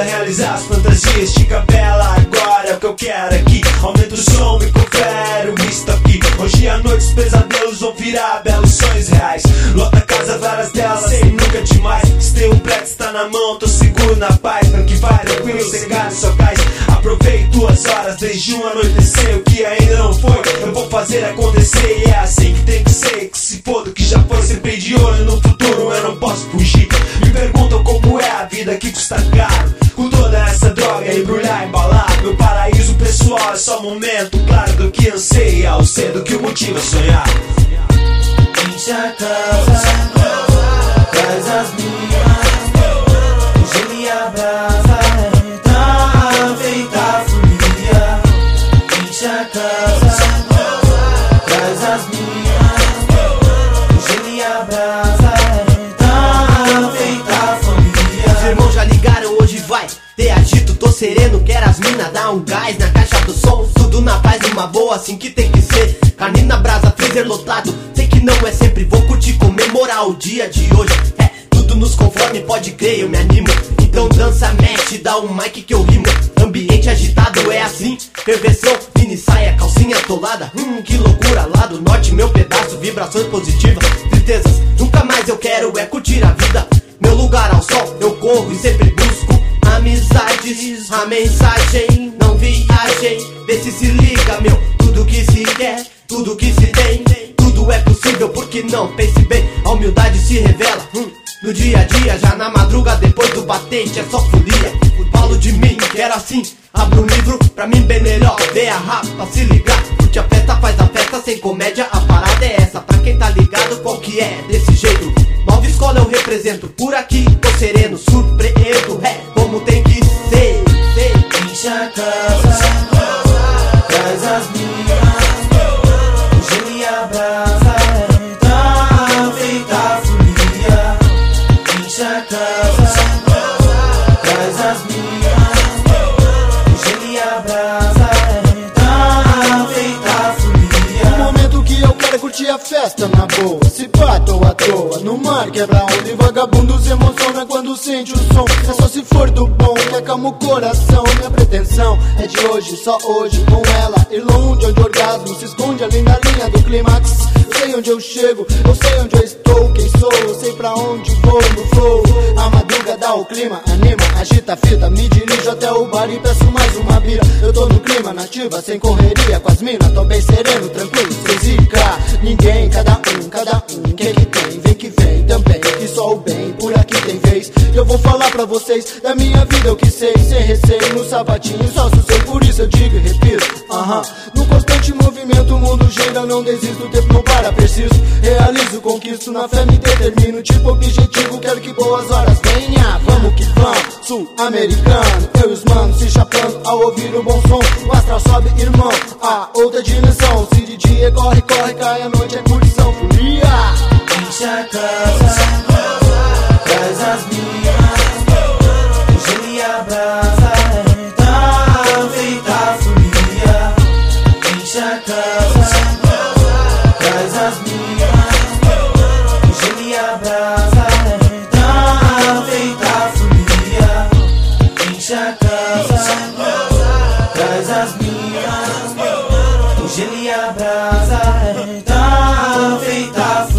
realizar as fantasias. Fica bela agora, é o que eu quero aqui. Aumenta o som e confere o misto aqui. Hoje à noite os pesadelos vão virar belos sonhos reais. Lota a casa, várias delas, sei nunca demais. Se tem um black, está na mão, tô seguro na paz. Pra que vai tranquilo, cegar só cais. Aproveite 2 horas desde um anoitecer. O que ainda não foi, eu vou fazer acontecer. E é assim que tem que ser, que se foda o que já foi. Sempre de olho no futuro, eu não posso fugir. Me perguntam como é a vida que custa caro. Com toda essa droga, embrulhar, embalar. Meu paraíso pessoal é só momento claro do que anseia, ao ser do que o motiva a sonhar. Enche a casa, traz as minhas, o gelo e a brasa, tá feita a folia. Enche a casa, traz as minhas, o gelo e a brasa, tá feita a folia. Os irmãos já ligaram, hoje vai ter agito, tô sereno, quero as minas, dá um gás na caixa do som. Tudo na paz, uma boa, assim que tem que ser. Carne na brasa, freezer lotado. Sei que não é sempre, vou curtir, comemorar o dia de hoje. É, tudo nos conforme, pode crer, eu me animo. Então dança, mexe, dá um mic que eu rimo. Ambiente agitado é assim, perversão, mini saia, calcinha atolada. Que loucura, lá do norte, meu pedaço, vibrações positivas. Tristezas, nunca mais eu quero é curtir a vida. Meu lugar ao sol, eu corro e sempre busco amizades, a mensagem, não viagem. Vê se liga, meu, tudo que se quer, tudo que se tem, tudo é possível, porque não? Pense bem, a humildade se revela no dia a dia, já na madruga, depois do batente, é só folia. Falo de mim, quero assim, abro um livro, pra mim bem melhor, vê a rapa, se ligar. Curte a festa, faz a festa, sem comédia, a parada é essa. Pra quem tá ligado, qual que é, desse jeito. Nova escola eu represento, por aqui tô sereno, surpreendo, é como tem que ser. Enche a casa, traz as minhas, o gelo e a brasa, tá feita a folia. Enche a casa, traz as minhas, o gelo e a brasa, tá feita a folia. O momento que eu quero é curtir a festa na boa. Se pá, tô à toa, no mar quebra onda e vagabundo se emociona quando sente o som. É só se for do bom que acalma o coração. Minha pretensão é de hoje, só hoje, com ela ir longe, onde o orgasmo se esconde além da linha do clímax. Eu sei onde eu chego, eu sei onde eu estou, quem sou, eu sei pra onde vou no flow. A madruga dá o clima, anima, agita a fita. Me dirijo até o bar e peço mais uma bira. Eu tô no clima, nativa, sem correria com as minas. Tô bem sereno, tranquilo, sem zica. Ninguém, cada um, quem que tem, vem que vem também. Que só o bem, por aqui tem vez. Eu vou falar pra vocês da minha vida, eu que sei, sem receio. No sapatinho só sossego, por isso eu digo e repito. No constante movimento o mundo gira, não desisto, o tempo não para, persisto. Realizo, conquisto, na fé me determino. Tipo objetivo, quero que boas horas venha. Vamos que vamos, sul-americano. Eu e os manos se chapando ao ouvir o bom som. O astral sobe, irmão, a outra dimensão. Se de dia corre, cai a noite é curtição, folia. Enche a casa, traz as minhas, o gelo e a brasa, tá feita a folia. Enche a casa, traz as minhas, o gelo e a brasa, tá feita a folia. Enche a casa, traz as minhas, o gelo e a brasa, tá feita a folia.